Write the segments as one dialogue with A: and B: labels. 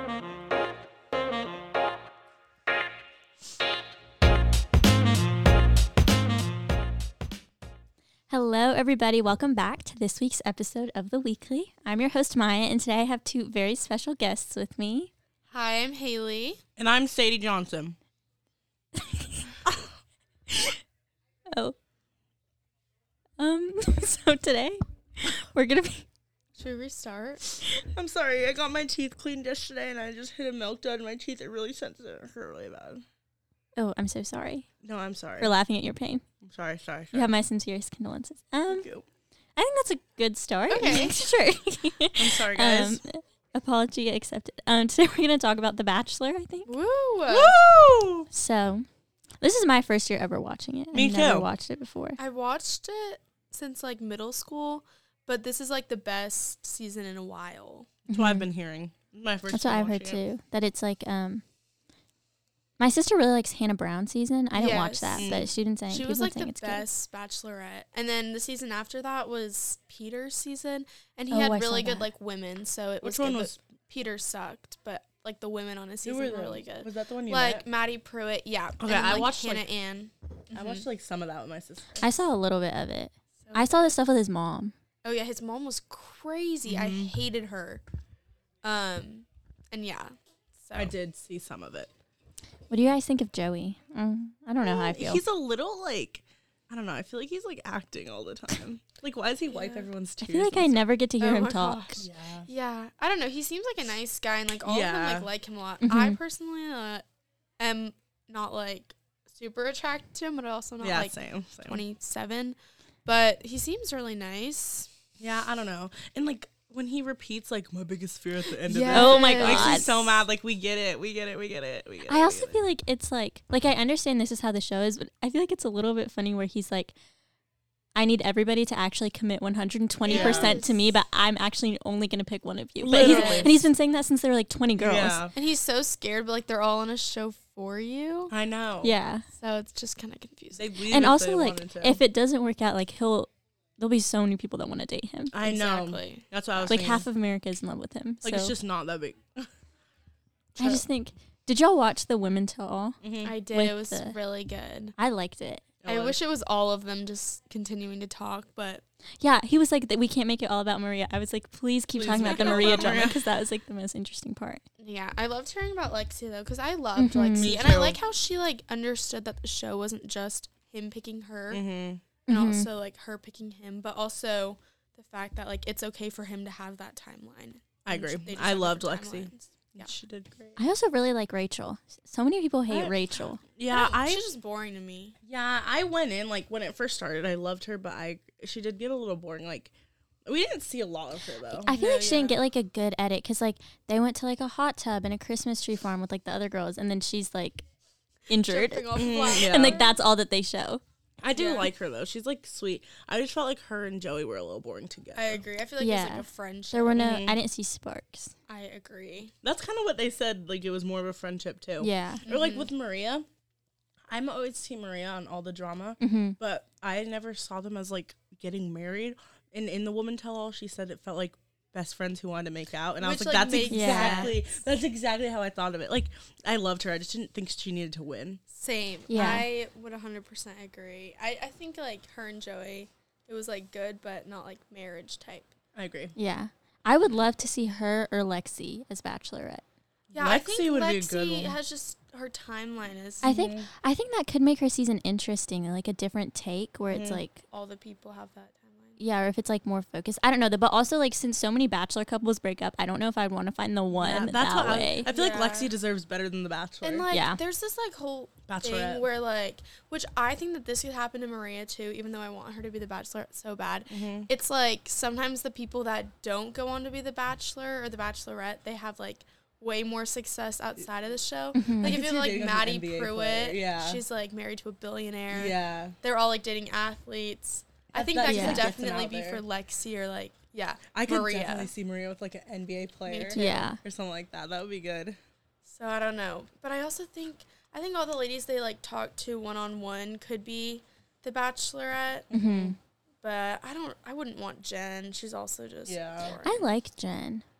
A: Hello, everybody. Welcome back to this week's episode of The Weekly. I'm your host, Maya, and today I have two very special guests with me.
B: Hi, I'm Haley.
C: And I'm Sadie Johnson.
A: Oh. So today we're going to be...
B: Should we restart?
C: I'm sorry, I got my teeth cleaned yesterday and I just hit a milk dud and my teeth are really sensitive. It hurt really bad.
A: Oh, I'm so sorry
C: No, I'm sorry.
A: for laughing at your pain.
C: I'm sorry.
A: You have my sincerest condolences.
C: Thank you.
A: I think that's a good start.
B: Okay.
A: Sure.
C: I'm sorry, guys.
A: Apology accepted. Today we're going to talk about The Bachelor, I think.
B: Woo!
C: Woo!
A: So, this is my first year ever watching it.
C: Me
A: I've never
C: too.
A: watched it before.
B: I watched it since like middle school, but this is like the best season in a while.
C: That's what I've been hearing. My first
A: That's what
C: time
A: I've heard
C: watching it.
A: too. That it's like, my sister really likes Hannah Brown season. I didn't watch that,
B: Yes.
A: but she didn't say
B: She
A: people
B: was like
A: saying
B: the
A: it's
B: best bachelorette. And then the season after that was Peter's season, and he
A: Oh,
B: had
A: I saw
B: really good
A: that.
B: like women, so it was
C: Which one
B: good,
C: was?
B: but Peter sucked, but like the women on his
C: Who
B: season were
C: the-
B: really good.
C: Was that the one you
B: Like
C: met?
B: Maddie Pruitt, yeah.
C: Okay,
B: and,
C: I
B: like,
C: watched,
B: Hannah
C: like-
B: Ann.
C: I watched like some of that with my sister.
A: good. I saw a little bit of it.
B: So
A: I saw the stuff with his mom.
B: Oh yeah, his mom was crazy. I
C: Mhm.
B: hated her. And yeah. So
C: I did see some of it.
A: What do you guys think of Joey? I don't know how I feel.
C: He's a little like, I don't know. I feel like he's like acting all the time. Like, why does he wipe
B: Yeah.
C: everyone's
A: I
C: tears?
A: feel like
C: and
A: I
C: stuff?
A: never get to hear
B: Oh
A: him
B: my
A: talk.
B: gosh.
C: Yeah.
B: Yeah, I don't know. He seems like a nice guy, and like all of them
C: Yeah.
B: like him a lot.
A: Mhm.
B: I personally am not like super attracted to him, but also not
C: Yeah,
B: like
C: same.
B: 27. But he seems really nice.
C: Yeah, I don't know. And like when he repeats like my biggest fear at the end
B: Yes.
C: of it.
A: Oh my
C: It makes me
A: God.
C: so mad. Like we get it.
A: I also feel like it's like I understand this is how the show is, but I feel like it's a little bit funny where he's like, I need everybody to actually commit 120% to me,
B: Yes.
A: but I'm actually only going to pick one of you. But
C: Literally.
A: and he's been saying that since there were like 20 girls.
C: Yeah,
B: And he's so scared, but like they're all on a show for you.
C: I know.
A: Yeah.
B: So it's just kind of confusing.
C: They'd leave
A: And
C: if
A: also
C: they
A: like
C: wanted to.
A: if it doesn't work out, like there'll be so many people that want to date him.
C: I know.
B: Exactly.
C: That's what I was
A: Like
C: thinking.
A: half of America is in love with him.
C: Like
A: so
C: it's just not that big.
A: I just think, did y'all watch the Women Tell All?
C: Mm-hmm.
B: I did.
A: With
B: It was
A: the-
B: really good.
A: I liked it.
B: I wish it was all of them just continuing to talk, but
A: Yeah, he was like, we can't make it all about Maria. I was like, please keep
C: Please
A: talking
C: make
A: about the
C: it all
A: Maria
C: about
A: drama
C: Maria.
A: because that was like the most interesting part.
B: yeah, I loved hearing about Lexi though, because I loved
A: Mhm.
B: Lexi,
C: Me
B: and I
C: too.
B: like how she like understood that the show wasn't just him picking her,
C: Mm-hmm.
B: and
A: Mhm.
B: also like her picking him, but also the fact that like it's okay for him to have that timeline.
C: I
B: And
C: agree.
B: they just
C: I
B: have
C: loved
B: different
C: Lexi.
B: timelines. Yeah.
C: She did great.
A: I also really like Rachel. So many people hate
C: I-
A: Rachel.
C: Yeah,
B: She's just boring to me.
C: I went in like when it first started. I loved her, but she did get a little boring. Like we didn't see a lot of her though.
A: I feel
B: No,
A: like she didn't
B: yeah.
A: get like a good edit because like they went to like a hot tub and a Christmas tree farm with like the other girls, and then she's like injured,
B: Jumping off
C: Mhm,
B: flat.
C: yeah.
A: and like that's all that they show.
C: I do
B: Yeah.
C: like her though. She's like sweet. I just felt like her and Joey were a little boring together.
B: I agree. I feel like it's
A: Yeah.
B: like a friendship.
A: There were no,
C: Mhm.
A: I didn't see sparks.
B: I agree.
C: That's kind of what they said. Like it was more of a friendship too.
A: Yeah.
C: Or like
B: Mhm.
C: with Maria, I'm always Team Maria on all the drama,
A: Mm-hmm.
C: but I never saw them as like getting married. And in the Woman Tell All, she said it felt like best friends who wanted to make out, and I was
B: Which,
C: like,
B: like,
C: that's
B: makes
C: exactly how I thought of it. Like I loved her. I just didn't think she needed to win.
B: Same.
A: Yeah.
B: I would 100% agree. I think like her and Joey, it was like good, but not like marriage type.
C: I agree.
A: Yeah. I would love to see her or Lexi as Bachelorette.
B: Yeah, I
C: Lexi
B: think
C: would be a
B: Lexi
C: good one.
B: has just her timeline is
A: I think that could make her season interesting, like a different take where it's
C: Mhm.
A: like,
B: all the people have that timeline.
A: yeah, or if it's like more focused. I don't know. But also like since so many Bachelor couples break up, I don't know if I'd want to find the one
C: Yeah,
A: that
C: what
A: way.
C: I feel like
B: Yeah.
C: Lexi deserves better than The Bachelor.
B: And like
A: Yeah.
B: there's this like whole
C: Bachelorette.
B: thing where like, which I think that this could happen to Maria too, even though I want her to be the Bachelor so bad.
C: Mhm.
B: It's like sometimes the people that don't go on to be the Bachelor or the Bachelorette, they have like way more success outside of the show.
A: Mhm.
B: Like
C: I
B: if
C: could
B: you
C: see
B: have like
C: her dating, like, an
B: Maddie
C: NBA
B: Pruitt,
C: player, yeah.
B: she's like married to a billionaire.
C: Yeah.
B: They're all like dating athletes. I think
C: That
B: that
A: yeah.
B: could
C: gets them
B: definitely
C: out
B: be
C: there.
B: for Lexi or like, yeah,
C: I could
B: Maria.
C: definitely see Maria with like an NBA player.
B: too.
A: Yeah.
C: Or something like that. That would be good.
B: So I don't know. But I also think, I think all the ladies they like talk to one-on-one could be the Bachelorette.
A: Mm-hmm.
B: But I wouldn't want Jen. She's also just
C: Yeah.
B: boring.
A: I like Jen.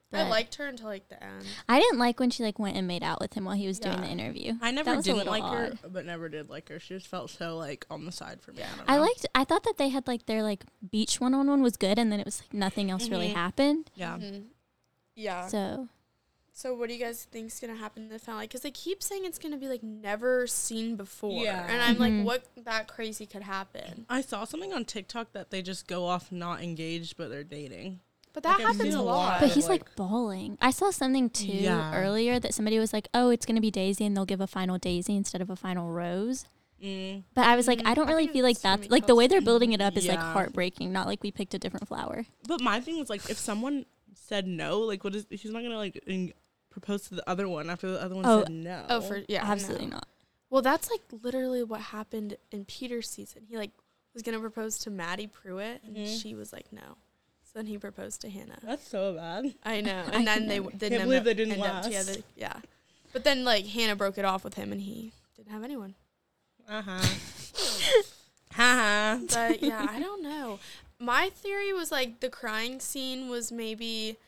B: I
A: But
B: liked her until like the end.
A: I didn't like when she like went and made out with him while he was doing
B: Yeah.
A: the interview.
C: I
A: That
C: never
A: was a
C: didn't
A: little
C: like her,
A: odd.
C: but never did like her. She just felt so like on the side for me.
B: Yeah.
C: I don't know.
A: I thought that they had like their like beach one-on-one was good, and then it was like nothing else really
C: Mhm.
A: happened.
C: Yeah.
B: Yeah.
A: So
B: So what do you guys think's gonna happen in the finale? Because they keep saying it's gonna be like never seen before,
C: Yeah.
B: and I'm
A: Mhm.
B: like, what that crazy could happen?
C: I saw something on TikTok that they just go off not engaged, but they're dating.
B: But that
C: Like, I've
B: happens
C: seen
B: a
C: a
B: lot.
C: lot.
A: but
C: of,
A: he's like
C: like-
A: bawling. I saw something too
C: Yeah.
A: earlier that somebody was like, "Oh, it's gonna be Daisy, and they'll give a final Daisy instead of a final Rose."
C: Mm.
A: But I was like, I
B: I
A: don't really
B: think
A: feel like
B: it's gonna
A: that's
B: be
A: like the way they're
B: Kelsey.
A: building it up is like
C: Yeah.
A: heartbreaking. Not like we picked a different flower.
C: But my thing was like, if someone said no, like, what is? He's not gonna like propose to the other one after the other one
A: Oh.
C: said no.
B: Oh, for yeah,
A: Absolutely
B: no.
A: not.
B: Well, that's like literally what happened in Peter's season. He like was gonna propose to Maddie Pruitt, and
C: Mhm.
B: she was like no. So then he proposed to Hannah.
C: That's so bad.
B: I know,
A: I
B: and then
A: could
B: they
A: never.
B: didn't
C: Can't
B: end
C: believe
B: up,
C: they didn't
B: end up
C: last.
B: together. Yeah, but then like Hannah broke it off with him, and he didn't have anyone.
C: Haha.
B: But yeah, I don't know. My theory was like the crying scene was maybe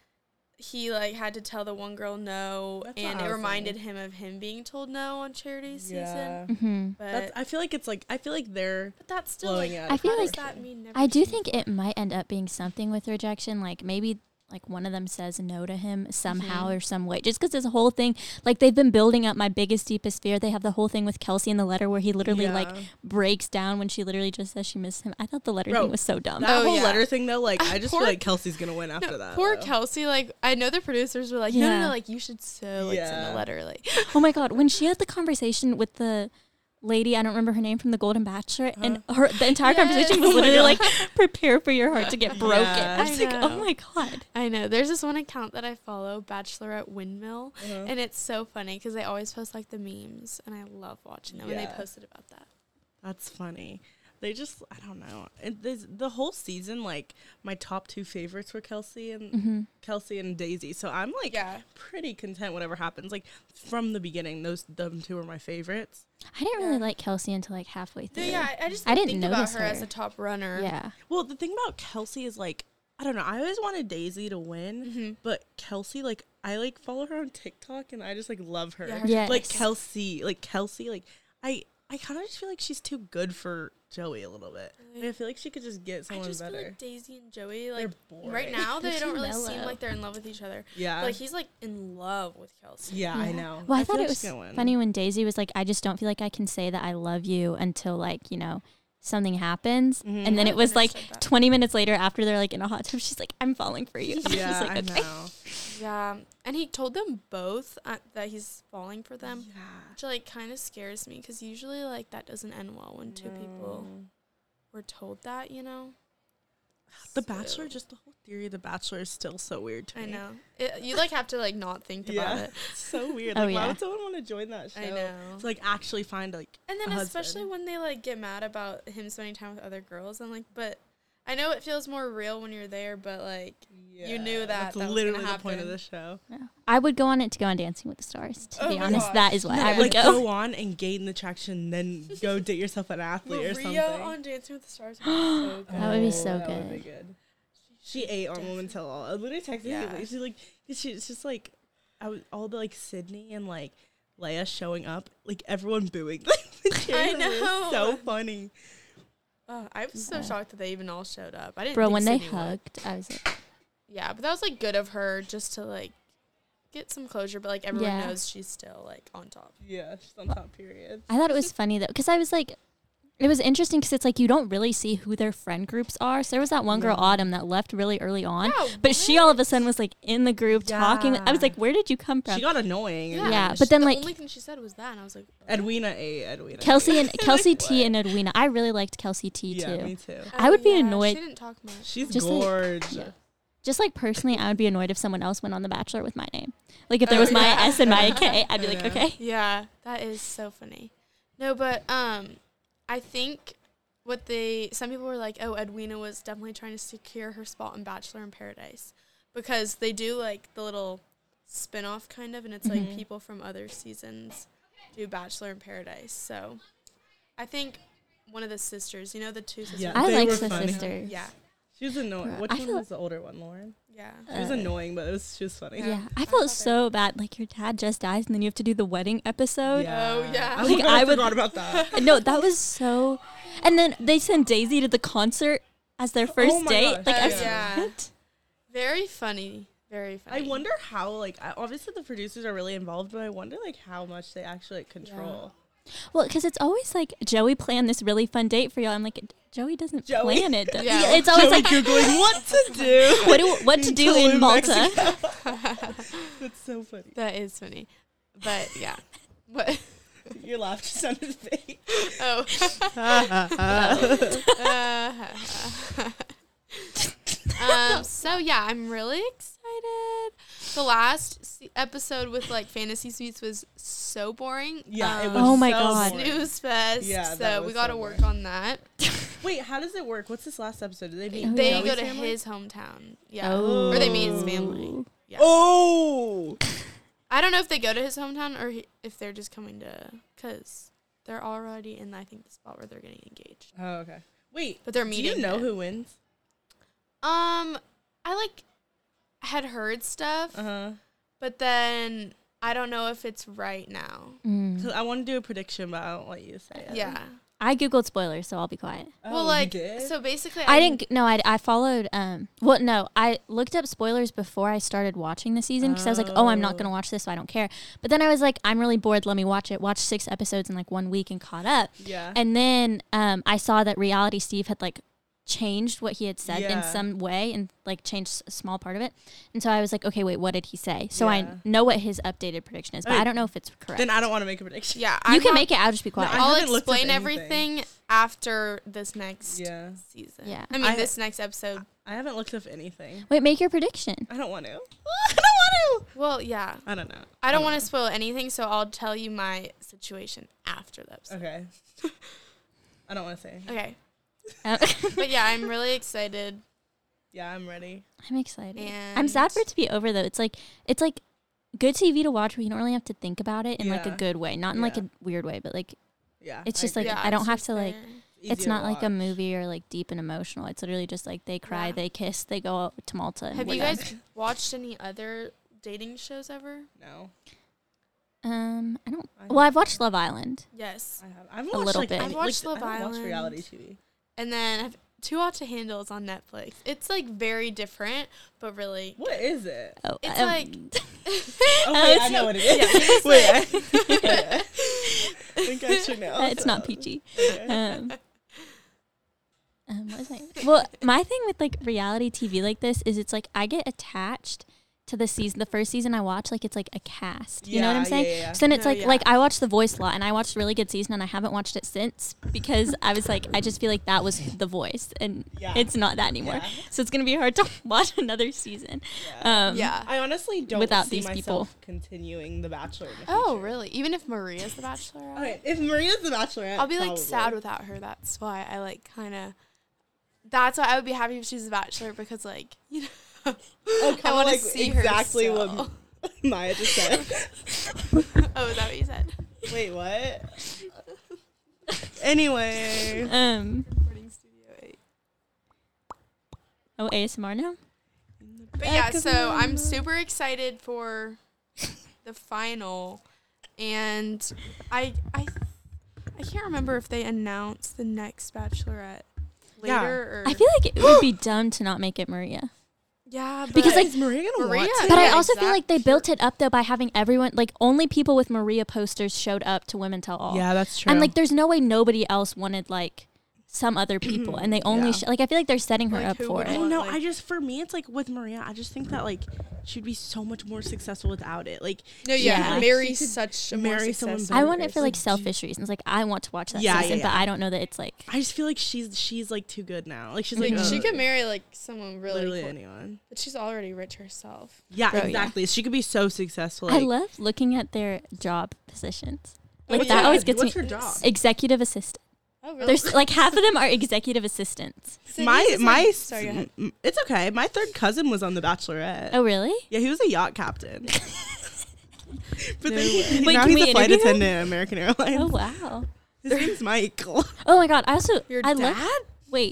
B: he like had to tell the one girl no,
C: That's what
B: and
C: I
B: it
C: was
B: reminded
C: thinking.
B: him of him being told no on Charity's
C: Yeah.
B: season.
A: Hmm.
B: But
C: I feel like it's like I feel like they're
B: that's still
C: blowing
B: like
C: out
A: I
C: of
A: feel
B: how does
A: like-
B: that mean never
A: I do
B: seen
A: think
B: before?
A: it might end up being something with rejection. Like maybe like one of them says no to him somehow
B: Mhm.
A: or some way. Just because this whole thing, like they've been building up my biggest, deepest fear. They have the whole thing with Kelsey in the letter where he literally like
C: Yeah.
A: breaks down when she literally just says she missed him. I thought the letter
C: Bro,
A: thing was so dumb.
C: that
B: Oh,
C: whole
B: yeah.
C: letter thing though. Like I just
B: Poor-
C: feel like Kelsey's gonna win after
B: No,
C: that.
B: poor
C: though.
B: Kelsey, like I know the producers were like, no,
A: Yeah.
B: like you should so like send
C: Yeah.
B: a letter, like
A: Oh my god, when she had the conversation with the lady, I don't remember her name, from the Golden Bachelor, and the entire conversation was
B: Yes.
C: Oh my
A: literally
C: God.
A: like prepare for your heart to get broken.
C: Yeah.
A: I was
B: I
A: like, oh
B: know.
A: my god.
B: I know. There's this one account that I follow, Bachelorette Windmill,
C: Uh-huh.
B: and it's so funny because they always post like the memes, and I love watching them. And
C: Yeah.
B: they posted about that.
C: That's funny. They just, I don't know. The whole season, like my top two favorites were Kelsey and Daisy. So I'm like
B: Yeah.
C: pretty content whatever happens. Like from the beginning, them two were my favorites.
A: I didn't
B: Yeah.
A: really like Kelsey until like halfway
B: No,
A: through.
B: yeah, I just
A: I didn't
B: think about
A: notice
B: her as
A: her.
B: a top runner.
A: Yeah.
C: Well, the thing about Kelsey is like, I don't know. I always wanted Daisy to win,
B: Mhm.
C: but Kelsey, like, I like follow her on TikTok and I just like love her.
B: Yeah, her
A: Yes.
C: Like Kelsey, like I kind of just feel like she's too good for Joey a little bit.
B: Really?
C: Like, I feel like she could just get
B: I
C: someone
B: just feel
C: better.
B: like Daisy and Joey,
C: They're
B: like
C: boring.
B: right now, they
A: They're
B: don't
A: too
B: really seem
A: mellow.
B: like they're in love with each other.
C: Yeah.
B: But, like he's like in love with Kelsey.
C: Yeah, I know.
A: Well, I
C: feel
A: thought
C: like
A: it was
C: she's gonna win.
A: funny when Daisy was like, I just don't feel like I can say that I love you until like, you know, something happens.
C: Mhm.
A: And then
B: I
A: it was like
B: understood that.
A: 20 minutes later after they're like in a hot tub, she's like, I'm falling for you. I was
C: Yeah,
A: like,
C: I
A: okay.
C: know.
B: Yeah, and he told them both that he's falling for them,
C: Yeah.
B: which like kind of scares me because usually like that doesn't end well when two people were told that, you know.
C: The
B: So-
C: Bachelor, just the whole theory of The Bachelor is still so weird to
B: I
C: me.
B: know you like have to like not think about
C: Yeah,
B: it.
C: it's so weird.
A: Oh,
C: Like, why
A: yeah.
C: would someone want to join that show?
B: I know.
C: To like actually find like
B: And then
C: a
B: especially
C: husband.
B: when they like get mad about him spending time with other girls, I'm like, but I know it feels more real when you're there, but like you knew that
C: That's
B: that was
C: literally
B: gonna
C: the point of
B: happen.
C: the show.
A: Yeah. I would go on it to go on Dancing with the Stars, to
B: Oh
A: be
B: my
A: honest.
B: gosh.
A: That is why
B: No,
A: I
C: Like
A: would go.
C: go on and gain the traction, then go date yourself an athlete or something.
B: Maria on Dancing with the Stars. Was so good.
A: That would be so
C: that would be
A: good.
C: good. She ate on Woman Tell All. I literally texted
B: Yeah.
C: me. She's like, it's just like, all the like Sydney and like Leia showing up, like everyone booing.
B: I
C: It was
B: know.
C: so funny.
B: I was so
A: Yeah.
B: shocked that they even all showed up. I didn't.
A: Bro,
B: think
A: when they
B: Sydney would.
A: hugged, I was like,
B: Yeah, but that was like good of her just to like get some closure. But like everyone
A: Yeah.
B: knows she's still like on top.
C: Yeah, she's on top. Period.
A: I thought it was funny though, because I was like, it was interesting because it's like you don't really see who their friend groups are. So there was that one girl,
C: Yeah.
A: Autumn, that left really early on,
B: Yeah,
A: but she all of a sudden was like in the group talking. I was
C: Yeah.
A: like, where did you come from?
C: She got annoying.
A: Yeah,
B: she-
A: but then,
B: the
A: like-
B: only thing she said was that, and I was like,
C: Edwina A. Edwina.
A: Kelsey
C: A.
A: and Kelsey
C: Like,
A: T
C: what?
A: and Edwina. I really liked Kelsey T
C: Yeah,
A: too.
C: me too.
A: I would be
B: yeah,
A: annoyed-
B: She didn't talk much.
C: She's
A: Just like-
C: gorgeous.
A: yeah. Just like personally, I would be annoyed if someone else went on The Bachelor with my name. Like if there
B: Oh,
A: was my
B: yeah.
A: S and my K, I'd be like,
C: Yeah.
A: okay.
B: Yeah, that is so funny. No, but I think some people were like, oh, Edwina was definitely trying to secure her spot in Bachelor in Paradise because they do like the little spin-off kind of, and it's like
A: Mhm.
B: people from other seasons do Bachelor in Paradise. So I think one of the sisters, you know, the two sisters.
C: Yeah,
A: I
C: they
A: liked
C: were
A: the
C: funny.
A: sisters.
B: Yeah.
C: She was annoying.
A: Girl,
C: Which
A: I
C: one
A: feel-
C: was the older one, Lauren?
B: Yeah.
C: She was annoying, but she was funny.
A: Yeah, I
B: I
A: felt
B: thought
A: so bad. Like your dad just dies, and then you have to do the wedding episode.
B: Oh, yeah.
C: I,
A: Like,
C: I
A: I would-
C: forgot about that.
A: No, that was so. And then they send Daisy to the concert as their first
C: my
A: date.
C: gosh,
A: Like, I was
B: yeah.
A: what?
B: Very funny. Very funny.
C: I wonder how, like, obviously the producers are really involved, but I wonder, like, how much they actually like, control.
A: Well, because it's always like Joey planned this really fun date for y'all. I'm like, Joey doesn't
C: Joey.
A: plan it.
B: Yeah.
A: It's always
C: Joey
A: like
C: Googling what to do.
A: what to do in Malta.
C: That's so funny.
B: That is funny. But yeah. What?
C: Your laugh just sounded fake.
B: Oh. So yeah, I'm really excited. The last episode with like Fantasy Suites was so boring.
C: Yeah, it was
A: Oh my
C: so
A: God.
C: boring.
B: Snooze fest.
C: Yeah, that
B: so
C: was
B: we got to
C: so
B: work
C: boring.
B: on that.
C: Wait, how does it work? What's this last episode? Did they meet?
A: Oh,
B: They
A: yeah.
B: go to
C: Joey's family?
B: his hometown. Yeah.
A: Oh.
B: Or they meet his family. Yeah.
C: Oh.
B: I don't know if they go to his hometown or if they're just coming to, because they're already in, I think, the spot where they're getting engaged.
C: Oh, okay. Wait,
B: But they're
C: do
B: meeting.
C: you know
B: it.
C: who wins?
B: I like had heard stuff, but then I don't know if it's right now.
A: Mm.
C: So I want to do a prediction, but I don't let you say it.
B: Yeah.
A: I googled spoilers, so I'll be quiet.
C: Oh,
B: Well,
C: you
B: like,
C: did?
B: so basically,
A: I didn't. No, I followed. Well, no, I looked up spoilers before I started watching the season because I was like, oh, I'm not gonna watch this, so I don't care. But then I was like, I'm really bored. Let me watch it. Watched 6 episodes in like 1 week and caught up.
C: Yeah.
A: And then I saw that Reality Steve had like changed what he had said in
C: Yeah.
A: some way and like changed a small part of it. And so I was like, okay, wait, what did he say? So
C: Yeah.
A: I know what his updated prediction is, but
C: Okay.
A: I don't know if it's correct.
C: Then I don't want to make a prediction.
B: Yeah.
A: You can make it. I'll just be quiet.
C: I
B: I'll
C: haven't looked up
B: explain
C: anything.
B: everything after this next
C: Yeah.
B: season.
A: Yeah.
B: I mean,
C: I-
B: this next episode.
C: I haven't looked up anything.
A: Wait, make your prediction.
C: I don't want to. I don't want to.
B: Well, yeah.
C: I don't know.
B: I don't want to spoil anything, so I'll tell you my situation after the episode.
C: Okay. I don't want to say.
B: Okay.
A: Uh,
B: But yeah, I'm really excited.
C: Yeah, I'm ready.
A: I'm excited.
B: And
A: I'm sad for it to be over though. It's like good TV to watch where you don't really have to think about it in like a
C: Yeah.
A: good way, not in like
C: Yeah.
A: a weird way, but like
C: Yeah.
A: It's
C: I
A: just, like,
C: agree.
B: Yeah,
A: I don't
B: it's
A: have
B: just
A: to, like,
B: there.
A: it's
C: Easy
A: not
C: to
A: like a
C: watch.
A: movie or like deep and emotional. It's literally just like they cry,
B: Yeah.
A: they kiss, they go out to Malta. And
B: Have
A: we're
B: you
A: done.
B: guys watched any other dating shows ever?
C: No.
A: I don't.
C: I
A: Well, I've
C: haven't.
A: watched Love Island.
B: Yes.
C: I haven't
A: A
C: watched,
A: little
C: like,
A: bit.
C: any-
B: I've watched
C: like,
B: Love
C: I don't watch
B: Island.
C: reality TV.
B: And then I've Too Hot to Handle is on Netflix. It's like very different, but really.
C: What is it?
A: Oh,
B: It's like.
C: Oh, wait, I know what it is.
B: Yeah,
C: Wait, I think I should know.
A: it's not peachy.
C: Okay.
A: What was I? Well, my thing with like reality TV like this is it's like I get attached to the season. The first season I watch, like it's like a cast. You know what I'm
C: Yeah,
A: saying?
C: yeah, yeah.
A: So then it's
B: No,
A: like
B: yeah.
A: I watched The Voice a lot, and I watched a really good season, and I haven't watched it since because I was like I just feel like that was The Voice, and
C: Yeah.
A: it's not that anymore.
C: Yeah.
A: So it's gonna be hard to watch another season.
B: Yeah.
C: I honestly don't
A: Without
C: see
A: these people.
C: myself continuing The Bachelor in the
B: Oh,
C: future.
B: really? Even if Maria's the Bachelorette?
C: Okay, if Maria's The Bachelorette,
B: I'll be like
C: probably.
B: sad without her. That's why I like kind of. That's why I would be happy if she's a Bachelor because like you know.
C: Oh,
B: I
C: kinda
B: want to
C: like
B: see
C: exactly
B: her.
C: what
B: still.
C: Maya just said.
B: Oh, is that what you said?
C: Wait, what? Anyway.
B: Recording Studio 8.
A: Oh, ASMR now.
B: But yeah, so I'm super excited for the final, and I can't remember if they announced the next Bachelorette later
C: Yeah.
B: or
A: I feel like it would be dumb to not make it Maria.
B: yeah, but
A: Because, like,
C: is Maria gonna
B: Maria-
C: want to?
A: But I
B: Yeah,
A: also feel like they
B: exactly.
A: built it up though by having everyone like only people with Maria posters showed up to Women Tell All.
C: Yeah, that's true.
A: And like there's no way nobody else wanted like some other people and they only
C: Yeah.
A: like I feel like they're setting her
B: Like,
A: up
B: who
A: for
B: would
C: I
A: it.
C: don't know.
B: like-
C: I just, for me, it's like with Maria, I just think that like she'd be so much more successful without it. Like,
B: no,
A: yeah,
B: yeah,
C: Mary's
B: Mary's such a more
C: marry someone
B: successful
A: I
C: better.
A: want it for like
C: Like,
A: selfish reasons. Like I want to watch that
C: Yeah,
A: season,
C: yeah,
A: but
C: yeah.
A: I don't know that it's like
C: I just feel like she's like too good now. Like she's
B: Like
C: like
B: she could marry like someone really,
C: literally
B: cool,
C: anyone.
B: but she's already rich herself.
C: Yeah,
A: Bro, yeah.
C: exactly. She could be so successful.
A: I
C: Like,
A: love looking at their job positions. Like
C: what's
A: that
C: her-
A: always gets
C: what's
A: me.
C: her job?
A: Executive assistant.
B: Oh, really?
A: There's like half of them are executive assistants.
B: Sorry, go ahead.
C: It's okay. My third cousin was on The Bachelorette.
A: Oh really?
C: Yeah, he was a yacht captain. But
B: No
C: then
B: way.
A: Wait,
C: now
A: can
C: he's
A: we
C: a flight
A: interview him?
C: attendant at American Airlines.
A: Oh wow.
C: His name's Michael.
A: Oh my god. I also
B: Your
A: I
B: dad?
A: love wait.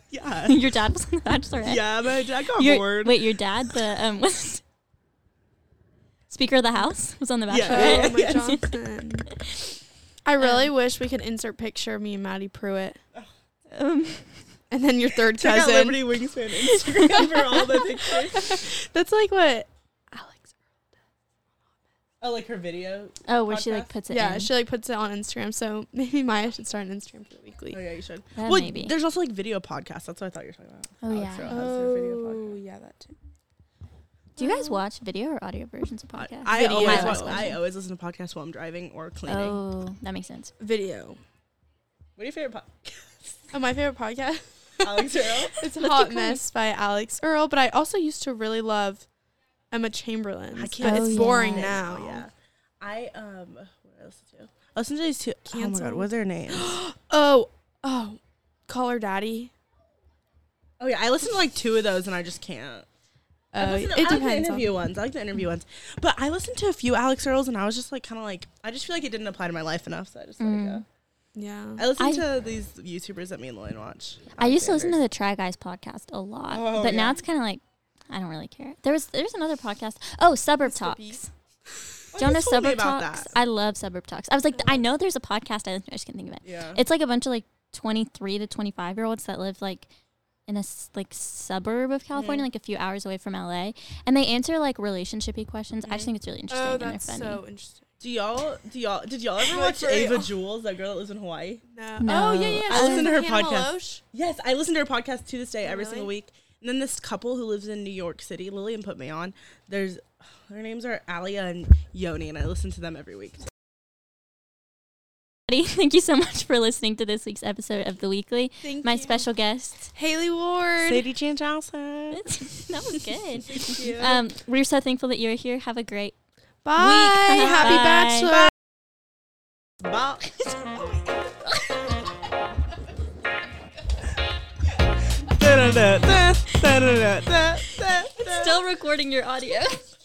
C: Yeah.
A: Your dad was on The Bachelorette?
C: Yeah, my dad got
A: Your-
C: bored.
A: Wait, your dad, the was Speaker of the House, was on The
C: Yeah.
A: Bachelorette?
B: Oh my Johnson. I really wish we could insert picture of me and Maddie Pruitt.
A: Um,
B: And then your third
C: Check out
B: cousin.
C: Liberty Wingspan Instagram for all the pictures.
B: That's like what Alex.
C: Oh, like her video?
A: oh, where she like
C: Podcast?
A: puts it
B: Yeah,
A: in.
B: she like puts it on Instagram. So maybe Maya should start an Instagram for the weekly.
C: Oh, yeah, you should.
A: That
C: Well,
A: maybe.
C: there's also like video podcasts. That's what I thought you were talking about.
A: Oh,
C: Alex
A: yeah.
C: Earl has her video
B: Oh,
C: podcast.
B: yeah, that too.
A: Do you guys watch video or audio versions of podcasts?
C: I
B: Video.
C: always,
B: My
C: watch,
B: last
C: I always listen to podcasts while I'm driving or cleaning.
A: Oh, that makes sense.
B: Video.
C: What are your favorite podcasts?
B: Oh, my favorite podcast.
C: Alex Earl?
B: It's
A: Let's
B: Hot
A: keep going.
B: Mess by Alex Earl, but I also used to really love Emma Chamberlain.
C: I can't-
B: But
A: Oh,
B: it's
A: yeah.
B: boring
C: Oh,
B: now.
C: yeah. What did I listen to? I listened to these two. Oh my god,
B: Canceled.
C: what are their names?
B: Oh, Call Her Daddy.
C: Oh yeah, I listened to like two of those and I just can't.
B: Oh,
C: I
B: it
C: like the
B: depends.
C: interview ones. I like the interview ones. But I listened to a few Alex Earls and I was just like kind of like, I just feel like it didn't apply to my life enough, so I just let it go.
B: Yeah.
C: I listened to these YouTubers that me and Lillian watch.
A: I used to listen to the Try Guys podcast a lot,
C: Oh,
A: but now
C: yeah.
A: it's kind of like I don't really care. There's another podcast. Oh, Suburb
B: Mr.
A: Talks.
B: Beast.
C: Oh,
A: Do you know
C: you told me
A: Suburb
C: about
A: Talks?
C: that.
A: I love Suburb Talks. I was like, I know there's a podcast. I just can't think of it.
C: Yeah.
A: It's like a bunch of like 23 to 25-year-olds that live like in a like suburb of California, like a few hours away from LA, and they answer like relationshipy questions. I just think it's really interesting
B: Oh,
A: and they're
B: that's
A: funny.
B: so interesting.
C: Did y'all ever
B: Like,
C: watch
B: for
C: Ava
B: real.
C: Jules, that girl that lives in Hawaii?
B: No.
A: No.
B: Oh, yeah, yeah.
C: I listen to her
B: Hannah
C: podcast.
B: Loesch?
C: Yes, I listen to her podcast to this day every
B: Really?
C: single week. And then this couple who lives in New York City, Lillian put me on. Their names are Alia and Yoni, and I listen to them every week.
A: Thank you so much for listening to this week's episode of The Weekly.
B: Thank
A: My
B: you.
A: special guest.
B: Haley Ward.
C: Sadie Chan Johnson.
A: That was good.
C: Thank you.
A: We're so thankful that you're here. Have a great
B: Bye.
A: Week.
B: Happy
A: Bye.
B: Bachelor.
C: Bye.
A: Still recording your audio.